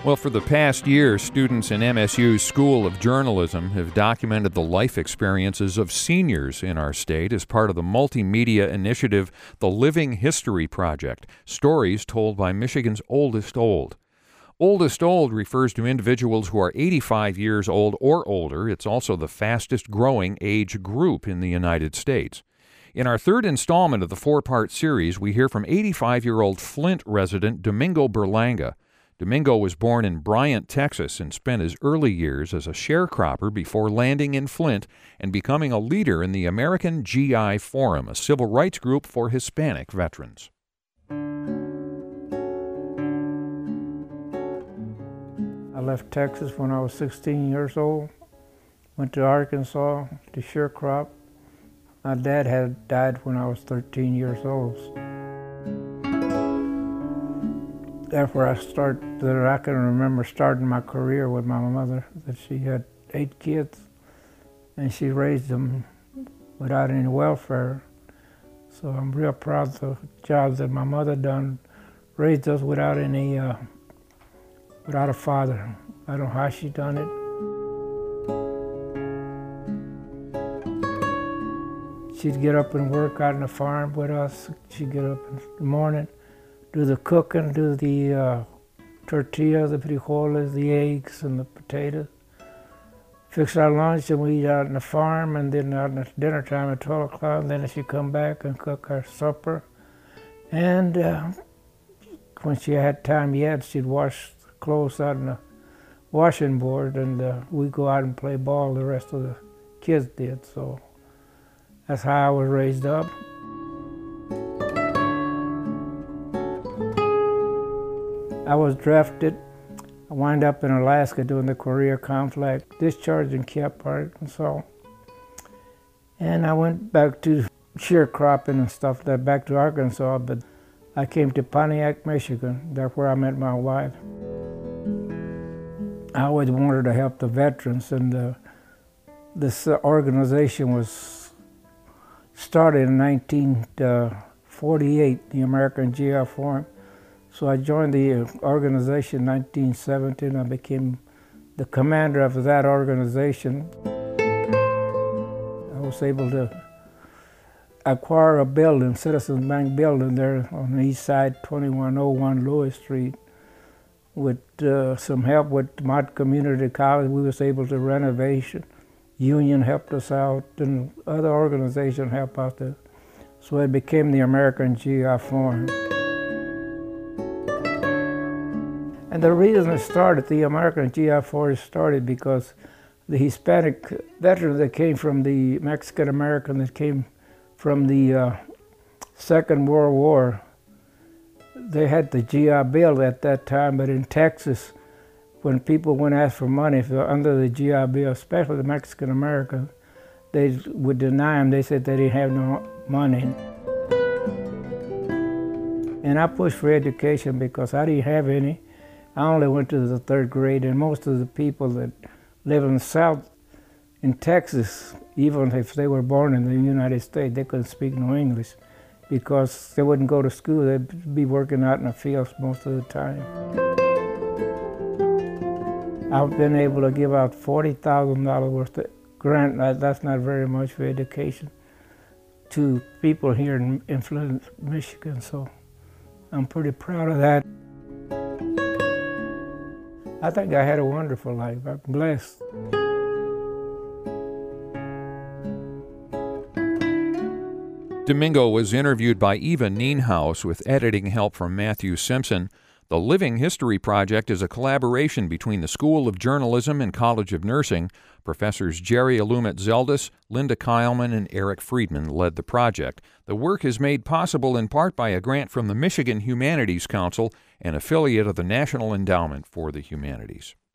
Well, for the past year, students in MSU's School of Journalism have documented the life experiences of seniors in our state as part of the multimedia initiative, the Living History Project, stories told by Michigan's Oldest Old. Oldest Old refers to individuals who are 85 years old or older. It's also the fastest growing age group in the United States. In our third installment of the four-part series, we hear from 85-year-old Flint resident Domingo Berlanga. Domingo was born in Bryant, Texas, and spent his early years as a sharecropper before landing in Flint and becoming a leader in the American GI Forum, a civil rights group for Hispanic veterans. I left Texas when I was 16 years old, went to Arkansas to sharecrop. My dad had died when I was 13 years old. Therefore, I can remember starting my career with my mother, that she had 8 kids, and she raised them without any welfare. So I'm real proud of the job that my mother done, raised us without a father. I don't know how she done it. She'd get up and work out on the farm with us. She'd get up in the morning, do the cooking, do the tortillas, the frijoles, the eggs, and the potatoes. Fix our lunch, and we eat out on the farm, and then out at dinner time at 12 o'clock, then she'd come back and cook our supper. And when she had time yet, she'd wash the clothes out on the washing board, and we'd go out and play ball, the rest of the kids did. So that's how I was raised up. I was drafted. I wound up in Alaska doing the Korea conflict, discharged in Kiev, Arkansas. And I went back to sharecropping and stuff, back to Arkansas, but I came to Pontiac, Michigan. That's where I met my wife. I always wanted to help the veterans, and this organization was started in 1948, the American GI Forum. So I joined the organization in 1970, and I became the commander of that organization. I was able to acquire a building, Citizens Bank building there on the east side, 2101 Lewis Street. With some help with Mott Community College, we was able to renovation. Union helped us out, and other organizations helped out there. So it became the American GI Forum. And the reason it started, the American GI Forum started because the Hispanic veterans that came from the Mexican American that came from the Second World War, they had the GI Bill at that time, but in Texas, when people went ask for money under the GI Bill, especially the Mexican Americans, they would deny them. They said they didn't have no money. And I pushed for education because I didn't have any. I only went to the 3rd grade, and most of the people that live in the South, in Texas, even if they were born in the United States, they couldn't speak no English because they wouldn't go to school. They'd be working out in the fields most of the time. I've been able to give out $40,000 worth of grant. That's not very much for education to people here in Flint, Michigan, so I'm pretty proud of that. I think I had a wonderful life. I'm blessed. Domingo was interviewed by Eva Nienhaus with editing help from Matthew Simpson. The Living History Project is a collaboration between the School of Journalism and College of Nursing. Professors Jerry Alumet-Zeldis, Linda Keilman, and Eric Friedman led the project. The work is made possible in part by a grant from the Michigan Humanities Council, an affiliate of the National Endowment for the Humanities.